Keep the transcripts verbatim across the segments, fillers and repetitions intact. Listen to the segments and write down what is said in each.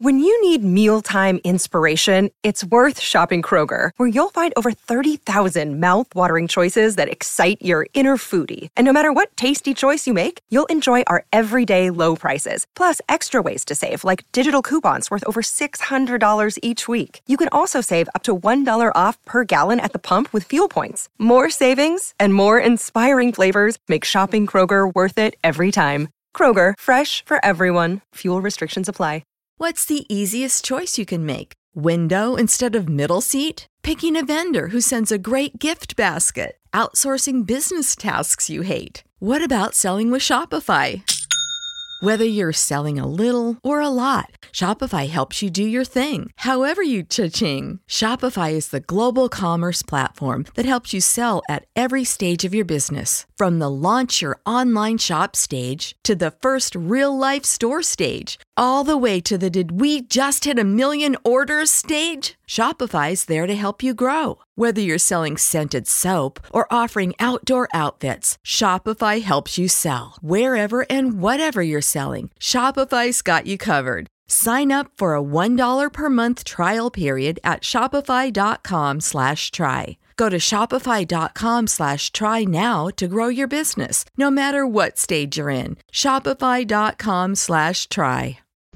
When you need mealtime inspiration, it's worth shopping Kroger, where you'll find over thirty thousand mouth-watering choices that excite your inner foodie. And no matter what tasty choice you make, you'll enjoy our everyday low prices, plus extra ways to save, like digital coupons worth over six hundred dollars each week. You can also save up to one dollar off per gallon at the pump with fuel points. More savings and more inspiring flavors make shopping Kroger worth it every time. Kroger, fresh for everyone. Fuel restrictions apply. What's the easiest choice you can make? Window instead of middle seat? Picking a vendor who sends a great gift basket? Outsourcing business tasks you hate? What about selling with Shopify? Whether you're selling a little or a lot, Shopify helps you do your thing, however you cha-ching. Shopify is the global commerce platform that helps you sell at every stage of your business. From the launch your online shop stage to the first real-life store stage, all the way to the did we just hit a million orders stage. Shopify's there to help you grow. Whether you're selling scented soap or offering outdoor outfits, Shopify helps you sell. Wherever and whatever you're selling, Shopify's got you covered. Sign up for a one dollar per month trial period at shopify.com slash try. Go to shopify.com slash try now to grow your business, no matter what stage you're in. Shopify.com slash try.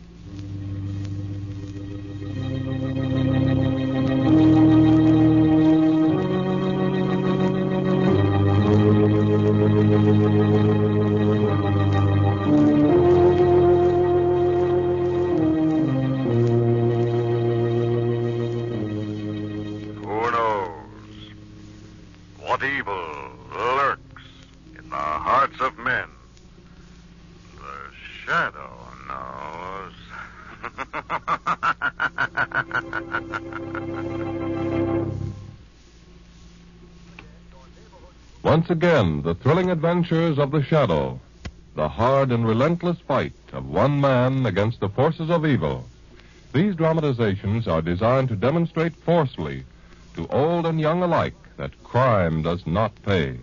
Once again, the thrilling adventures of the Shadow, the hard and relentless fight of one man against the forces of evil. These dramatizations are designed to demonstrate forcefully to old and young alike that crime does not pay.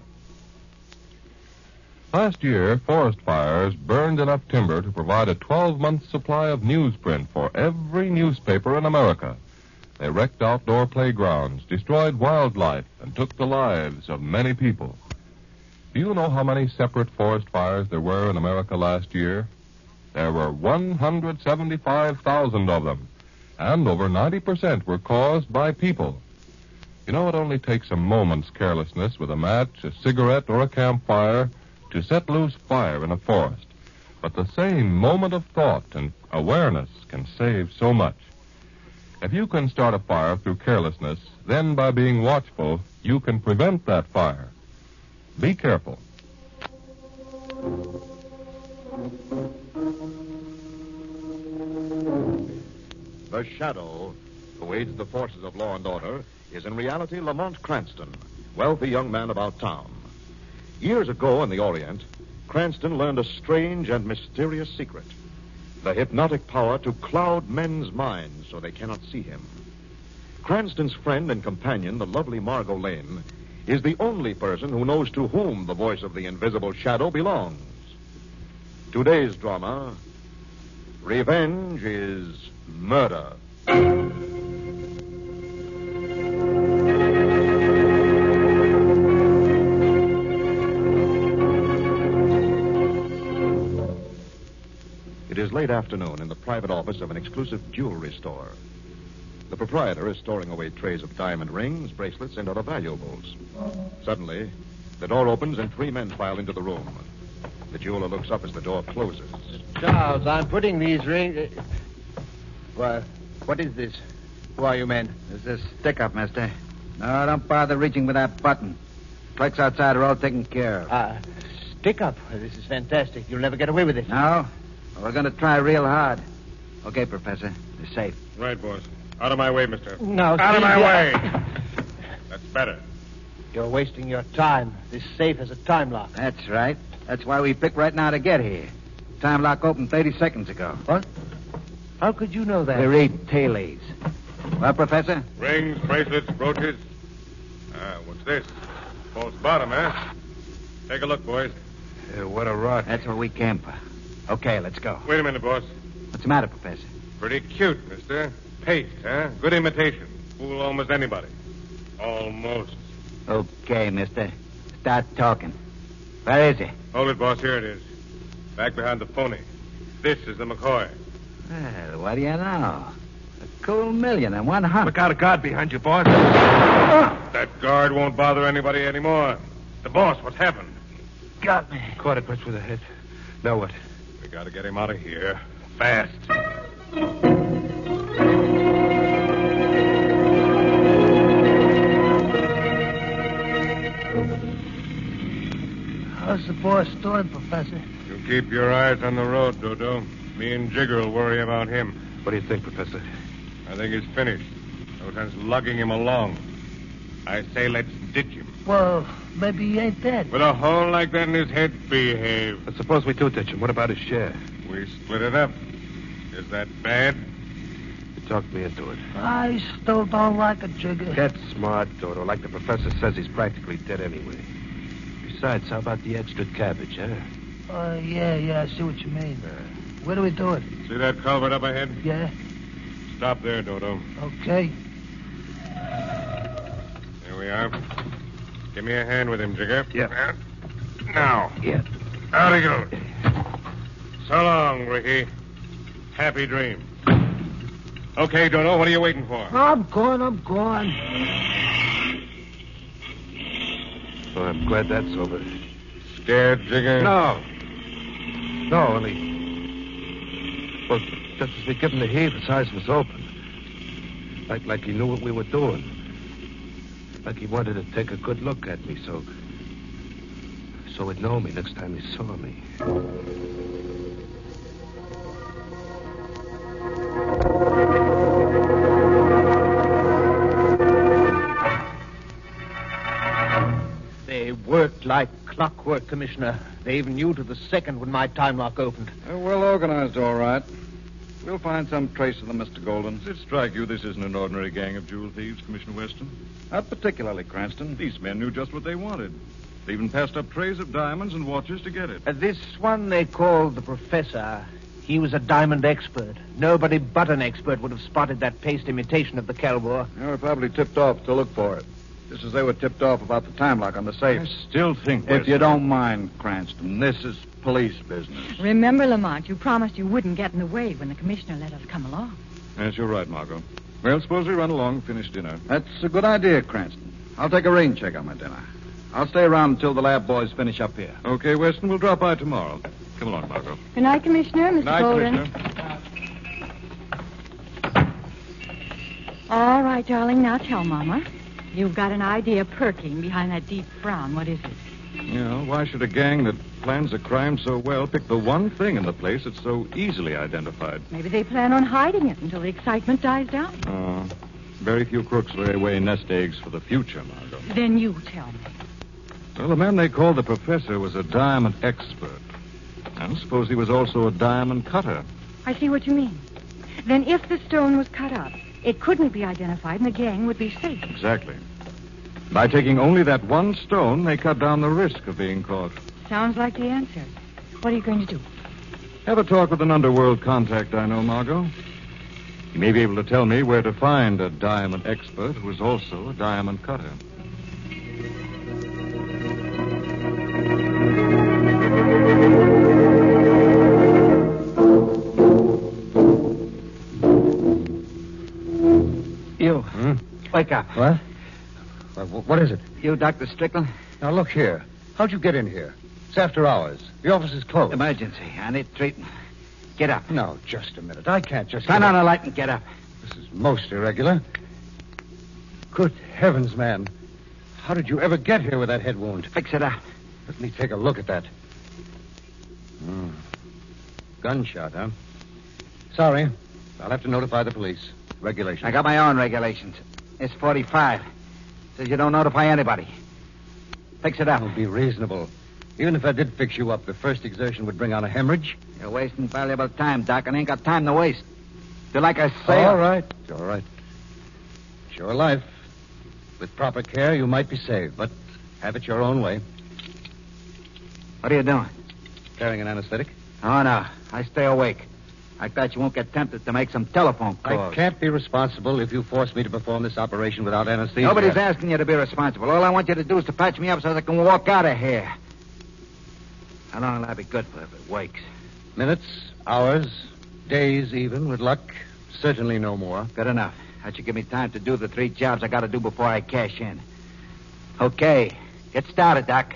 Last year, forest fires burned enough timber to provide a twelve-month supply of newsprint for every newspaper in America. They wrecked outdoor playgrounds, destroyed wildlife, and took the lives of many people. Do you know how many separate forest fires there were in America last year? There were one hundred seventy-five thousand of them, and over ninety percent were caused by people. You know, it only takes a moment's carelessness with a match, a cigarette, or a campfire to set loose fire in a forest. But the same moment of thought and awareness can save so much. If you can start a fire through carelessness, then by being watchful, you can prevent that fire. Be careful. The Shadow, who aids the forces of law and order, is in reality Lamont Cranston, wealthy young man about town. Years ago in the Orient, Cranston learned a strange and mysterious secret. The hypnotic power to cloud men's minds so they cannot see him. Cranston's friend and companion, the lovely Margot Lane, is the only person who knows to whom the voice of the invisible Shadow belongs. Today's drama, Revenge is Murder. It is late afternoon in the private office of an exclusive jewelry store. The proprietor is storing away trays of diamond rings, bracelets, and other valuables. Suddenly, the door opens and three men file into the room. The jeweler looks up as the door closes. Charles, I'm putting these rings... Well, what is this? Who are you men? This is a stick-up, mister. No, don't bother reaching with that button. Clerks outside are all taken care of. Ah, uh, stick-up? This is fantastic. You'll never get away with it. No? Well, we're going to try real hard. Okay, Professor. You're safe. Right, boss. Out of my way, mister. No, Out of my you... way. That's better. You're wasting your time. This safe has a time lock. That's right. That's why we picked right now to get here. Time lock opened thirty seconds ago. What? How could you know that? We read tea leaves. Well, Professor? Rings, bracelets, brooches. Ah, what's this? False bottom, eh? Take a look, boys. Uh, what a rot. That's what we came for. Okay, let's go. Wait a minute, boss. What's the matter, Professor? Pretty cute, mister. Paste, huh? Good imitation. Fool almost anybody. Almost. Okay, mister. Start talking. Where is he? Hold it, boss. Here it is. Back behind the phony. This is the McCoy. Well, what do you know? A cool million and one hump. Look out, a guard behind you, boss. That guard won't bother anybody anymore. The boss, what's happened? Got me. Caught it punch with a head. Now what? We gotta get him out of here. Fast. How's the boss doing, Professor? You keep your eyes on the road, Dodo. Me and Jigger will worry about him. What do you think, Professor? I think he's finished. No sense lugging him along. I say let's ditch him. Well, maybe he ain't dead. With a hole like that in his head, behave. But suppose we do ditch him. What about his share? We split it up. Is that bad? You talked me into it. I still don't like a Jigger. Get smart, Dodo. Like the professor says, he's practically dead anyway. Besides, how about the extra cabbage, huh? Uh, yeah, yeah, I see what you mean. Uh, where do we do it? See that culvert up ahead? Yeah. Stop there, Dodo. Okay. There we are. Give me a hand with him, Jigger. Yeah. Now. Yeah. Out he goes. So long, Ricky. Happy dreams. Okay, Dodo, what are you waiting for? I'm gone, I'm gone. Well, I'm glad that's over. Scared, Jigger? No. No, only... Well, just as we give him the heave, his eyes was open. Like like he knew what we were doing. Like he wanted to take a good look at me, so... So he'd know me next time he saw me. They worked like clockwork, Commissioner. They even knew to the second when my time lock opened. They're well organized, all right. We'll find some trace of them, Mister Golden. Does it strike you this isn't an ordinary gang of jewel thieves, Commissioner Weston? Not particularly, Cranston. These men knew just what they wanted. They even passed up trays of diamonds and watches to get it. Uh, this one they called the Professor. He was a diamond expert. Nobody but an expert would have spotted that paste imitation of the Kelbor. They were probably tipped off to look for it. Just as they were tipped off about the time lock on the safe. I still think, If Weston... you don't mind, Cranston, this is police business. Remember, Lamont, you promised you wouldn't get in the way when the commissioner let us come along. Yes, you're right, Margot. Well, suppose we run along and finish dinner. That's a good idea, Cranston. I'll take a rain check on my dinner. I'll stay around until the lab boys finish up here. Okay, Weston, we'll drop by tomorrow. Come along, Margot. Good night, Commissioner, Mister Night, Golden. Commissioner. All right, darling, now tell Mama. You've got an idea perking behind that deep frown. What is it? You know, why should a gang that plans a crime so well pick the one thing in the place that's so easily identified? Maybe they plan on hiding it until the excitement dies down. Uh, very few crooks lay away nest eggs for the future, Margot. Then you tell me. Well, the man they called the professor was a diamond expert. I suppose he was also a diamond cutter. I see what you mean. Then if the stone was cut up, it couldn't be identified and the gang would be safe. Exactly. By taking only that one stone, they cut down the risk of being caught. Sounds like the answer. What are you going to do? Have a talk with an underworld contact I know, Margot. He may be able to tell me where to find a diamond expert who is also a diamond cutter. You. Hmm? Wake up. What? What is it? You, Doctor Strickland? Now, look here. How'd you get in here? It's after hours. The office is closed. Emergency. I need treatment. Get up. No, just a minute. I can't just... Turn get on up. the light and get up. This is most irregular. Good heavens, man. How did you ever get here with that head wound? Fix it up. Let me take a look at that. Hmm. Gunshot, huh? Sorry. I'll have to notify the police. Regulations. I got my own regulations. It's forty-five. Says you don't notify anybody. Fix it up. Don't be reasonable. Even if I did fix you up, the first exertion would bring on a hemorrhage. You're wasting valuable time, Doc, and I ain't got time to waste. Do like I say. All right. All right. It's your life. With proper care, you might be saved, but have it your own way. What are you doing? Carrying an anesthetic? Oh, no. I stay awake. I bet you won't get tempted to make some telephone calls. I can't be responsible if you force me to perform this operation without anesthesia. Nobody's asking you to be responsible. All I want you to do is to patch me up so that I can walk out of here. How long will that be good for if it wakes? Minutes, hours, days even, with luck. Certainly no more. Good enough. That should give me time to do the three jobs I got to do before I cash in. Okay. Get started, Doc.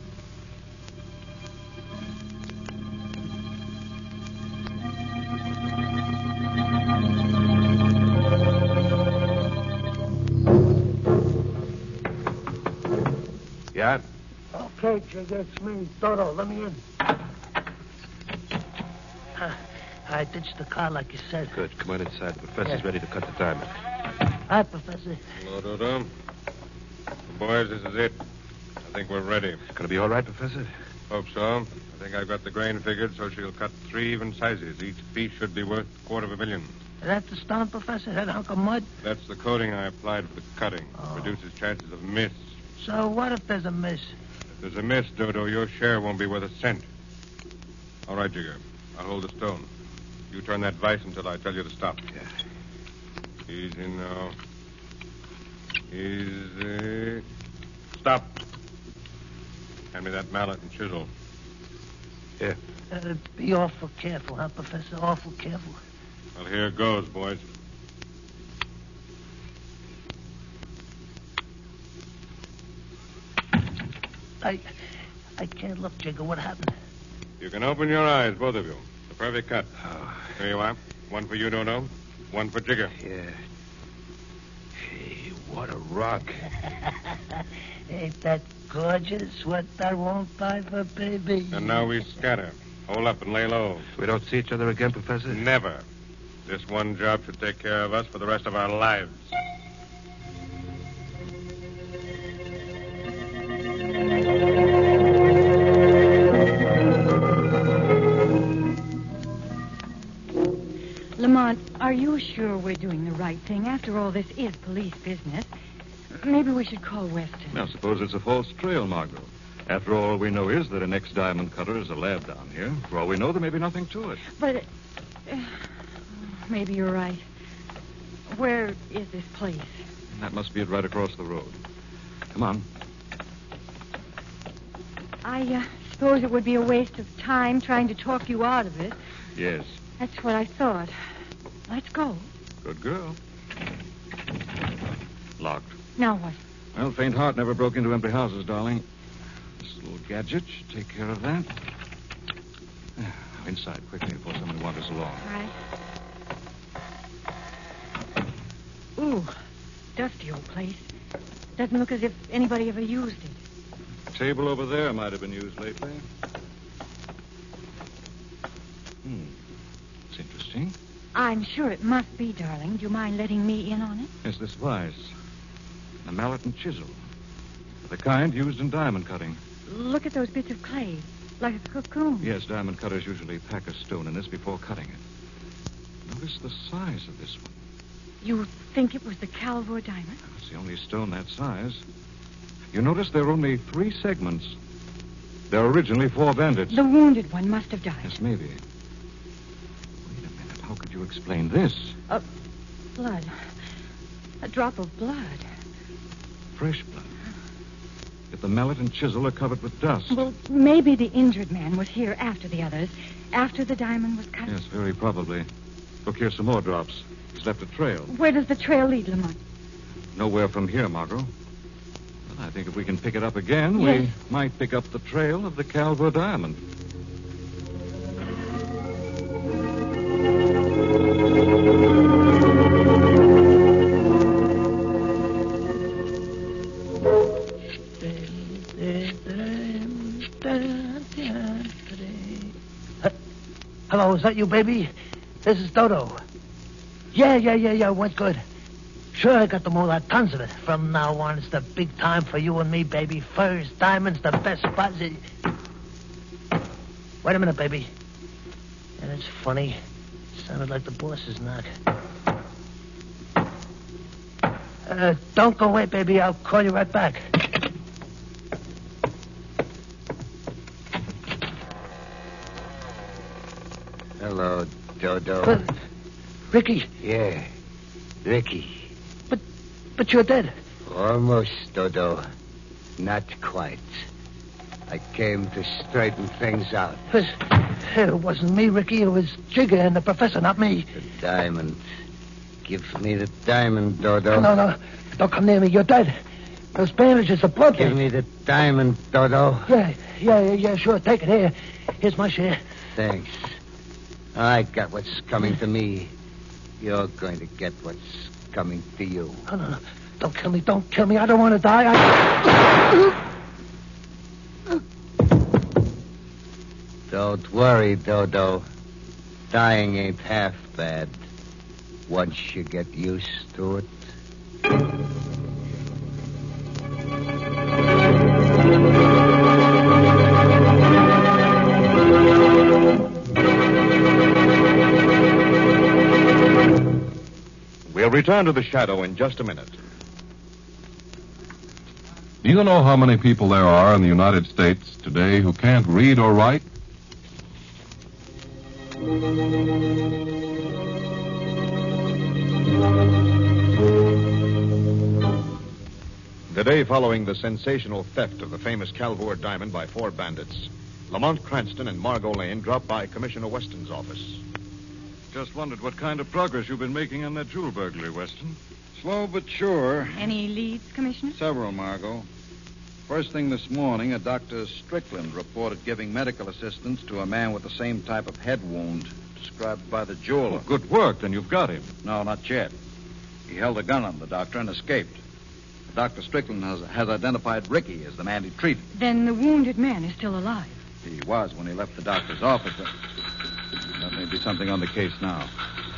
Yeah? Okay, Jigger, it's me. Dodo, let me in. Uh, I ditched the car like you said. Good. Come on inside. The professor's Yeah. ready to cut the diamond. Hi, Professor. Hello, Dodo. Boys, this is it. I think we're ready. Gonna be all right, Professor? Hope so. I think I've got the grain figured, so she'll cut three even sizes. Each piece should be worth a quarter of a million. Is that the stone, Professor? That hunk of mud? That's the coating I applied for the cutting. Oh. Reduces chances of miss. So what if there's a miss? If there's a miss, Dodo, your share won't be worth a cent. All right, Jigger. I'll hold the stone. You turn that vice until I tell you to stop. Yeah. Easy now. Easy. Stop. Hand me that mallet and chisel. Yeah. Uh, be awful careful, huh, Professor? Awful careful. Well, here goes, boys. I I can't look, Jigger. What happened? You can open your eyes, both of you. The perfect cut. Oh, Here you are. One for you, Dodo. One for Jigger. yeah. Hey, what a rock. Ain't that gorgeous? What I won't buy for baby. And now we scatter. Hold up and lay low. We don't see each other again, Professor? Never. This one job should take care of us for the rest of our lives. Lamont, are you sure we're doing the right thing? After all, this is police business. Maybe we should call Weston. Now, suppose it's a false trail, Margot. After all, all we know is that an ex-diamond cutter is a lab down here. For all we know, there may be nothing to it. But uh, maybe you're right. Where is this place? That must be it right across the road. Come on. I uh, suppose it would be a waste of time trying to talk you out of it. Yes. That's what I thought. Let's go. Good girl. Locked. Now what? Well, faint heart never broke into empty houses, darling. This little gadget should take care of that. Now, inside, quickly, before someone wanders along. All right. Ooh, dusty old place. Doesn't look as if anybody ever used it. The table over there might have been used lately. Hmm. It's interesting. I'm sure it must be, darling. Do you mind letting me in on it? Yes, this vise. A mallet and chisel. The kind used in diamond cutting. Look at those bits of clay, like a cocoon. Yes, diamond cutters usually pack a stone in this before cutting it. Notice the size of this one. You think it was the Calvor diamond? It's the only stone that size. You notice there are only three segments. There are originally four bandits. The wounded one must have died. Yes, maybe. Wait a minute. How could you explain this? Uh, blood. A drop of blood. Fresh blood. Yet the mallet and chisel are covered with dust. Well, maybe the injured man was here after the others, after the diamond was cut. Yes, very probably. Look, here's some more drops. He's left a trail. Where does the trail lead, Lamont? Nowhere from here, Margot. Well, I think if we can pick it up again, Yes. we might pick up the trail of the Calvor diamond. Hello, is that you, baby? This is Dodo. Yeah, yeah, yeah, yeah, went good. Sure, I got them all out, tons of it. From now on, it's the big time for you and me, baby. Furs, diamonds, the best spots. Wait a minute, baby. And it's funny. Sounded like the boss's knock. Uh, don't go away, baby. I'll call you right back. Hello, Dodo. But, Ricky, Yeah, Ricky. but you're dead. Almost, Dodo. Not quite. I came to straighten things out. It, was, it wasn't me, Ricky. It was Jigger and the professor, not me. The diamond. Give me the diamond, Dodo. No, no. Don't come near me. You're dead. Those bandages are blood. Give me the diamond, Dodo. Yeah, yeah, yeah, yeah, sure. Take it here. Here's my share. Thanks. I got what's coming to me. You're going to get what's coming to you. No, no, no. Don't kill me. Don't kill me. I don't want to die. I... Don't worry, Dodo. Dying ain't half bad. Once you get used to it. We'll return to the Shadow in just a minute. Do you know how many people there are in the United States today who can't read or write? The day following the sensational theft of the famous Calvert diamond by four bandits, Lamont Cranston and Margot Lane dropped by Commissioner Weston's office. Just wondered what kind of progress you've been making on that jewel burglary, Weston. Slow but sure. Any leads, Commissioner? Several, Margot. First thing this morning, a Doctor Strickland reported giving medical assistance to a man with the same type of head wound described by the jeweler. Oh, good work. Then you've got him. No, not yet. He held a gun on the doctor and escaped. Doctor Strickland has, has identified Ricky as the man he treated. Then the wounded man is still alive. He was when he left the doctor's office. But that may be something on the case now.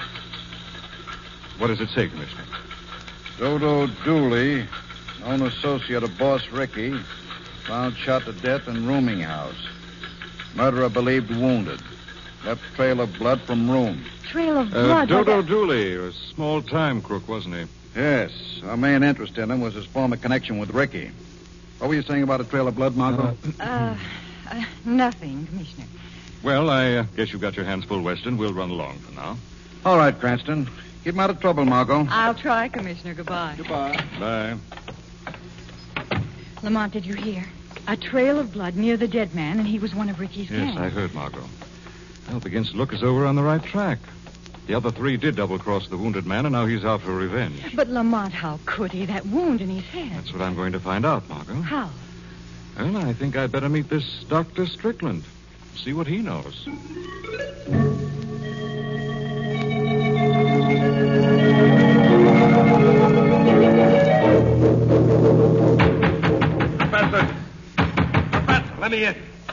What does it say, Commissioner? Dodo Dooley, known associate of Boss Ricky, found shot to death in rooming house. Murderer believed wounded. Left trail of blood from room. Trail of Uh, blood. Dodo like a- Dooley, a small-time crook, wasn't he? Yes. Our main interest in him was his former connection with Ricky. What were you saying about a trail of blood, Margot? Uh, uh, nothing, Commissioner. Well, I uh, guess you've got your hands full, Weston. We'll run along for now. All right, Cranston. Keep him out of trouble, Margot. I'll try, Commissioner. Goodbye. Goodbye. Bye. Lamont, did you hear? A trail of blood near the dead man, and he was one of Ricky's Yes, gang. I heard, Margot. Well, it begins to look as though we're on the right track. The other three did double-cross the wounded man, and now he's out for revenge. But Lamont, how could he? That wound in his head. That's what I'm going to find out, Margot. How? Well, I think I'd better meet this Doctor Strickland. See what he knows. Professor! Professor, let me in.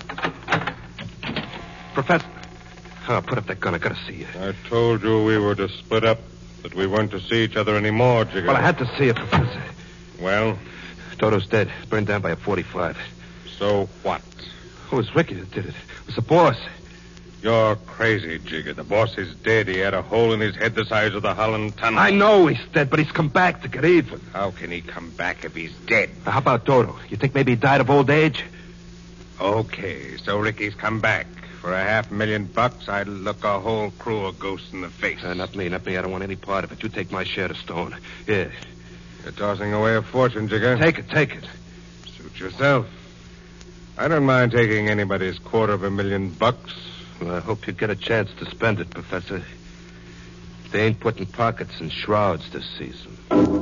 Professor. Oh, put up that gun. I gotta see you. I told you we were to split up, that we weren't to see each other anymore, Jigger. Well, I had to see it, Professor. Well? Dodo's dead. Burned down by a forty-five. So what? It was Ricky that did it. It was the boss. You're crazy, Jigger. The boss is dead. He had a hole in his head the size of the Holland Tunnel. I know he's dead, but he's come back to get even. How can he come back if he's dead? Now, how about Dodo? You think maybe he died of old age? Okay, so Ricky's come back. For a half million bucks, I'd look a whole crew of ghosts in the face. Uh, not me, not me. I don't want any part of it. You take my share of stone. Yeah. You're tossing away a fortune, Jigger. Take it, take it. Suit yourself. I don't mind taking anybody's quarter of a million bucks. Well, I hope you get a chance to spend it, Professor. They ain't putting pockets in shrouds this season.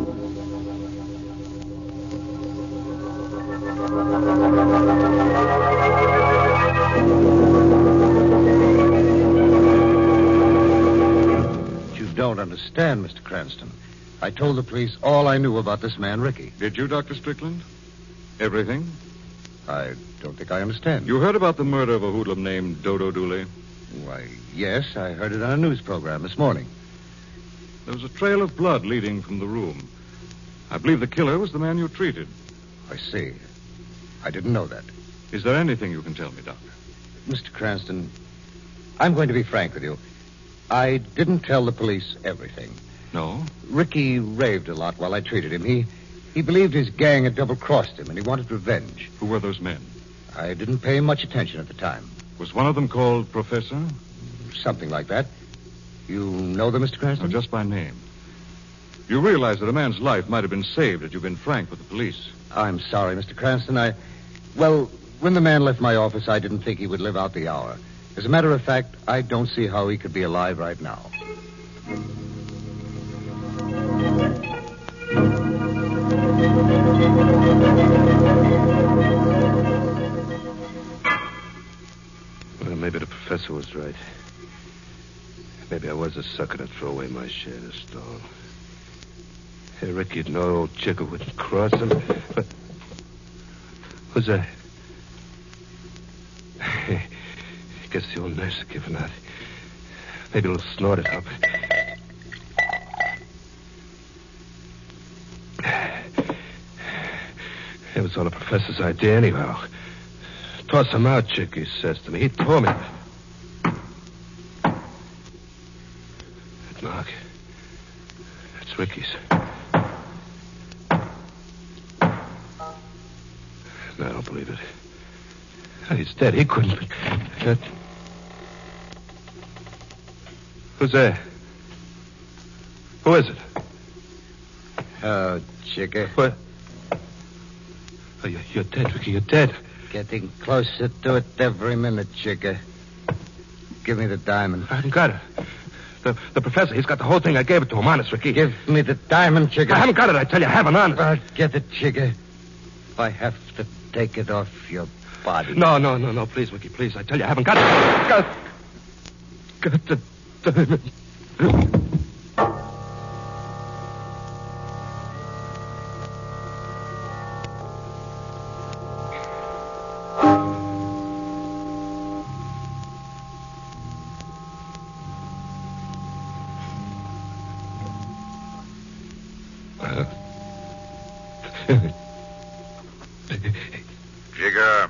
You don't understand, Mister Cranston. I told the police all I knew about this man, Ricky. Did you, Doctor Strickland? Everything? I don't think I understand. You heard about the murder of a hoodlum named Dodo Dooley? Why, yes, I heard it on a news program this morning. There was a trail of blood leading from the room. I believe the killer was the man you treated. I see. I didn't know that. Is there anything you can tell me, Doctor? Mister Cranston, I'm going to be frank with you. I didn't tell the police everything. No? Ricky raved a lot while I treated him. He he believed his gang had double-crossed him, and he wanted revenge. Who were those men? I didn't pay much attention at the time. Was one of them called Professor? Something like that. You know them, Mister Cranston? No, just by name. You realize that a man's life might have been saved had you been frank with the police. I'm sorry, Mister Cranston. I... Well, when the man left my office, I didn't think he would live out the hour. As a matter of fact, I don't see how he could be alive right now. Well, maybe the professor was right. Maybe I was a sucker to throw away my share of the stone. Hey, Ricky, you'd know old Chicker wouldn't cross him. But who's that? I guess the old nurse is giving out. Maybe a little snorted up. It was all the professor's idea anyhow. Toss him out, Chick, he says to me. He told me. That knock. That's Ricky's. No, I don't believe it. He's dead. He couldn't be. That... Who's there? Who is it? Oh, Chicker. What? Oh, you're, you're dead, Ricky. You're dead. Getting closer to it every minute, Chicker. Give me the diamond. I haven't got it. The, the professor, he's got the whole thing. I gave it to him. Honest, Ricky. Give me the diamond, Chicker. I haven't got it, I tell you. I haven't, honest. Well, get it, Chicker. If I have to take it off your body. No, no, no, no. Please, Ricky, please. I tell you, I haven't got it. Got, got the diamond. Jigger.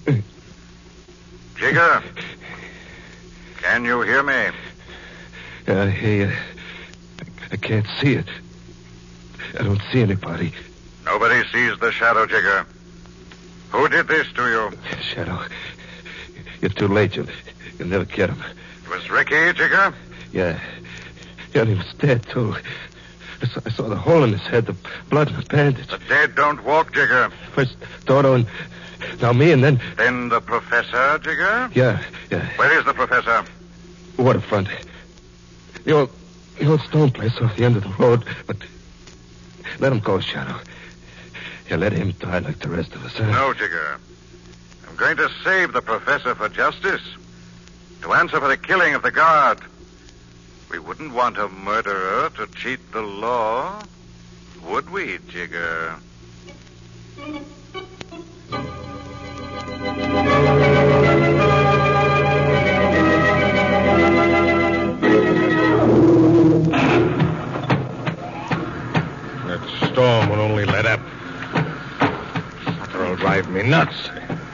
Jigger. Can you hear me? I hear you. I can't see it. I don't see anybody. Nobody sees the shadow, Jigger. Who did this to you? Shadow. You're too late. You'll, you'll never get him. It was Ricky, Jigger? Yeah. Yeah, and he was dead, too. I saw, I saw the hole in his head, the blood and the bandage. The dead don't walk, Jigger. First Dodo and now me, and then... Then the professor, Jigger? Yeah, yeah. Where is the professor? Waterfront. The old, the old stone place off the end of the road. But let him go, Shadow. Yeah, let him die like the rest of us. Huh? No, Jigger. I'm going to save the professor for justice. To answer for the killing of the guard. We wouldn't want a murderer to cheat the law, would we, Jigger? That storm will only let up. Sucker'll drive me nuts.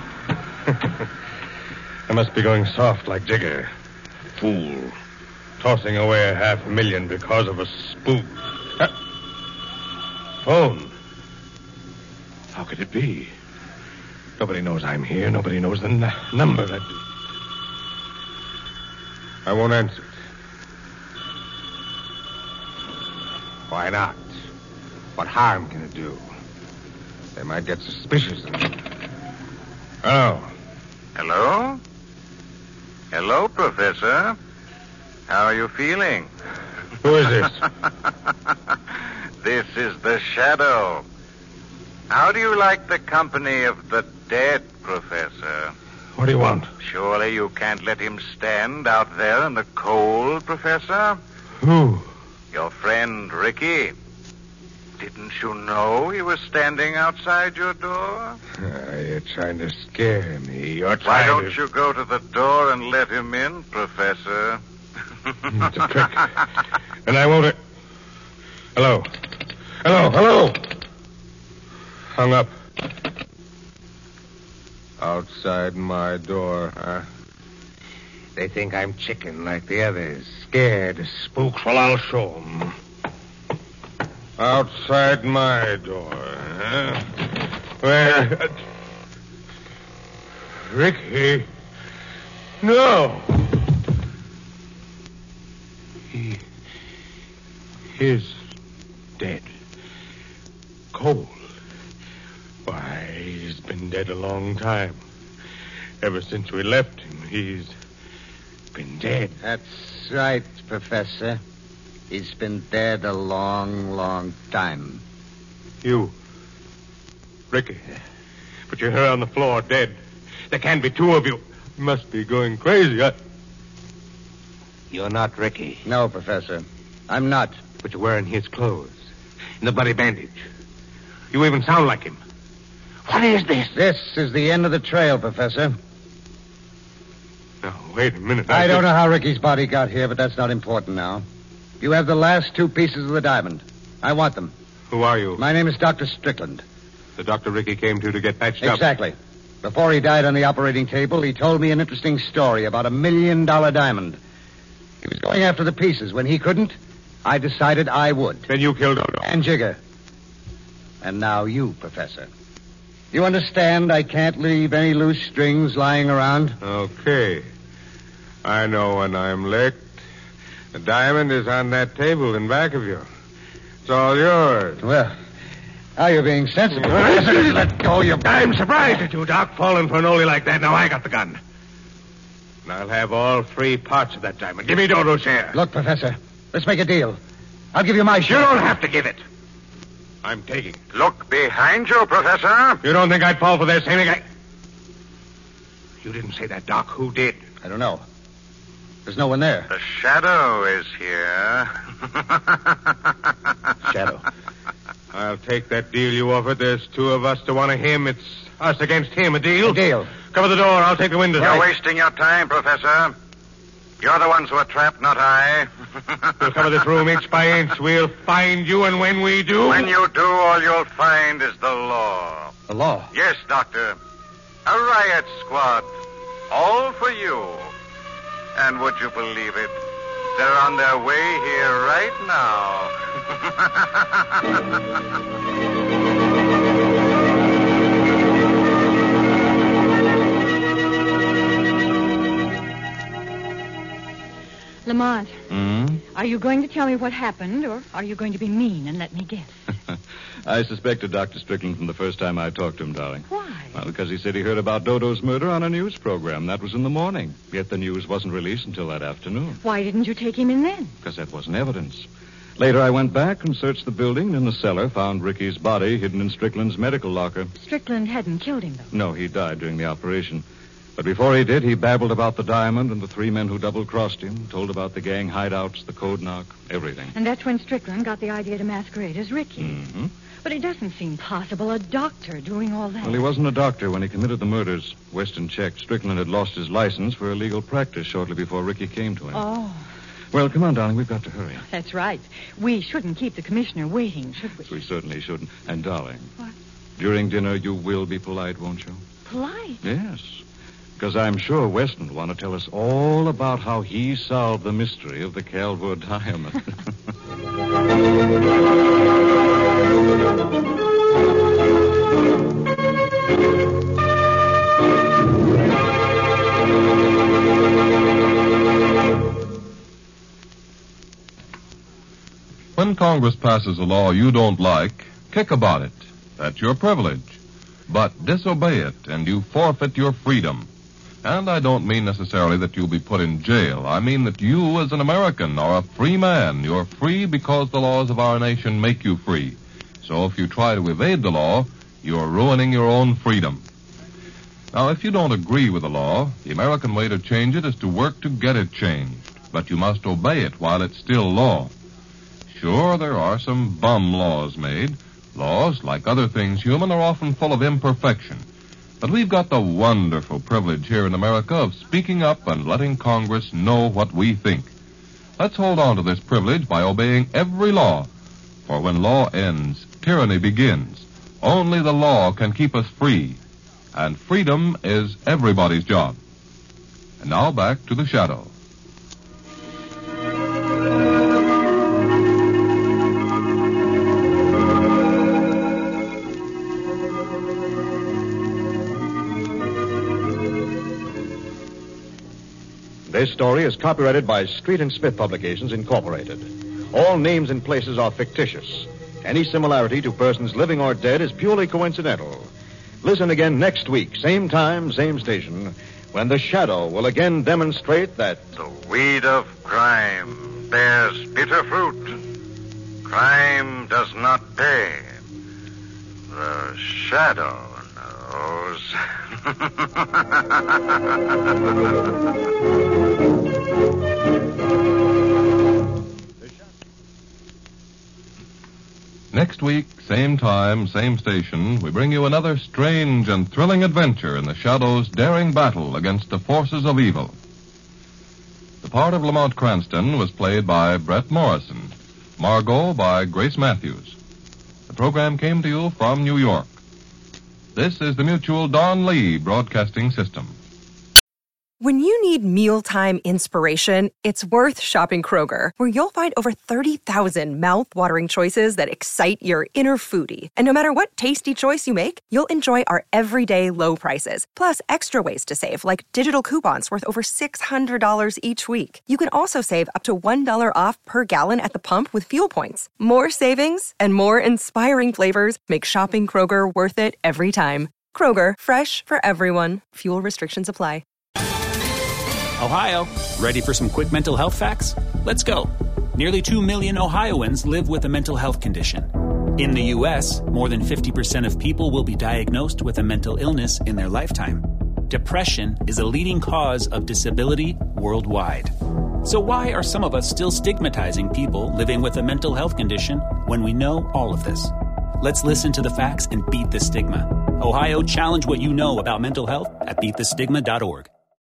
I must be going soft like Jigger. Fool. Tossing away a half million because of a spook. Uh, phone. How could it be? Nobody knows I'm here. Nobody knows the n- number. I, I won't answer it. Why not? What harm can it do? They might get suspicious of me. Hello. Hello? Hello, Professor. How are you feeling? Who is this? This is the Shadow. How do you like the company of the dead, Professor? What do you want? Surely you can't let him stand out there in the cold, Professor? Who? Your friend, Ricky. Didn't you know he was standing outside your door? Uh, you're trying to scare me. You're Why trying don't to... you go to the door and let him in, Professor? It's a trick. And I won't... Hello. Hello, hello. Hung up. Outside my door, huh? They think I'm chicken like the others. Scared of spooks. Well, I'll show 'em. Outside my door, huh? Where... Uh, Ricky. No. He's dead. Cold. Why, he's been dead a long time. Ever since we left him, he's been dead. That's right, Professor. He's been dead a long, long time. You. Ricky. Put your hair on the floor, dead. There can't be two of you. You must be going crazy. I... You're not Ricky. No, Professor. I'm not. But you're wearing his clothes. And the bloody bandage. You even sound like him. What is this? This is the end of the trail, Professor. Now, wait a minute. I, I don't just... know how Ricky's body got here, but that's not important now. You have the last two pieces of the diamond. I want them. Who are you? My name is Doctor Strickland. The doctor Ricky came to to get patched up. Exactly. Before he died on the operating table, he told me an interesting story about a million-dollar diamond. He was going after the pieces. When he couldn't, I decided I would. Then you killed Dodo. And Jigger. And now you, Professor. You understand I can't leave any loose strings lying around? Okay. I know when I'm licked. The diamond is on that table in back of you. It's all yours. Well, now you're being sensible. Let go, you... I'm surprised at you, Doc, falling for an oldie like that. Now I got the gun. And I'll have all three parts of that diamond. Give me Dodo's share. Look, Professor, let's make a deal. I'll give you my share. You don't have to give it. I'm taking it. Look behind you, Professor. You don't think I'd fall for this, anything? I... You didn't say that, Doc. Who did? I don't know. There's no one there. The Shadow is here. Shadow. I'll take that deal you offered. There's two of us to one of him. It's us against him. A deal? A deal. Cover the door. I'll take the windows. You're Right. wasting your time, Professor. You're the ones who are trapped, not I. We'll cover this room inch by inch. We'll find you, and when we do... When you do, all you'll find is the law. The law? Yes, Doctor. A riot squad. All for you. And would you believe it? They're on their way here right now. Lamont, Hmm? are you going to tell me what happened, or are you going to be mean and let me guess? I suspected Doctor Strickland from the first time I talked to him, darling. Why? Well, because he said he heard about Dodo's murder on a news program. That was in the morning. Yet the news wasn't released until that afternoon. Why didn't you take him in then? Because that wasn't evidence. Later, I went back and searched the building, and in the cellar found Ricky's body hidden in Strickland's medical locker. Strickland hadn't killed him, though. No, he died during the operation. But before he did, he babbled about the diamond and the three men who double-crossed him, told about the gang hideouts, the code knock, everything. And that's when Strickland got the idea to masquerade as Ricky. Mm-hmm. But it doesn't seem possible, a doctor doing all that. Well, he wasn't a doctor when he committed the murders. Weston checked. Strickland had lost his license for illegal practice shortly before Ricky came to him. Oh, Well, come on, darling. We've got to hurry. that's right. We shouldn't keep the commissioner waiting, should we? We certainly shouldn't. And, darling, What? during dinner, you will be polite, won't you? Polite? Yes. Because I'm sure Weston will want to tell us all about how he solved the mystery of the Calvert diamond. When Congress passes a law you don't like, kick about it. That's your privilege. But disobey it, and you forfeit your freedom. And I don't mean necessarily that you'll be put in jail. I mean that you, as an American, are a free man. You're free because the laws of our nation make you free. So if you try to evade the law, you're ruining your own freedom. Now, if you don't agree with the law, the American way to change it is to work to get it changed. But you must obey it while it's still law. Sure, there are some bum laws made. Laws, like other things human, are often full of imperfection. But we've got the wonderful privilege here in America of speaking up and letting Congress know what we think. Let's hold on to this privilege by obeying every law. For when law ends, tyranny begins. Only the law can keep us free. And freedom is everybody's job. And now back to the Shadow. This story is copyrighted by Street and Smith Publications, Incorporated. All names and places are fictitious. Any similarity to persons living or dead is purely coincidental. Listen again next week, same time, same station, when The Shadow will again demonstrate that the weed of crime bears bitter fruit. Crime does not pay. The Shadow knows. Next week, same time, same station, we bring you another strange and thrilling adventure in the Shadow's daring battle against the forces of evil. The part of Lamont Cranston was played by Brett Morrison, Margot by Grace Matthews. The program came to you from New York. This is the Mutual Don Lee Broadcasting System. When you need mealtime inspiration, it's worth shopping Kroger, where you'll find over thirty thousand mouth-watering choices that excite your inner foodie. And no matter what tasty choice you make, you'll enjoy our everyday low prices, plus extra ways to save, like digital coupons worth over six hundred dollars each week. You can also save up to one dollar off per gallon at the pump with fuel points. More savings and more inspiring flavors make shopping Kroger worth it every time. Kroger, fresh for everyone. Fuel restrictions apply. Ohio, ready for some quick mental health facts? Let's go. Nearly two million Ohioans live with a mental health condition. In the U S, more than fifty percent of people will be diagnosed with a mental illness in their lifetime. Depression is a leading cause of disability worldwide. So why are some of us still stigmatizing people living with a mental health condition when we know all of this? Let's listen to the facts and beat the stigma. Ohio, challenge what you know about mental health at beat the stigma dot org.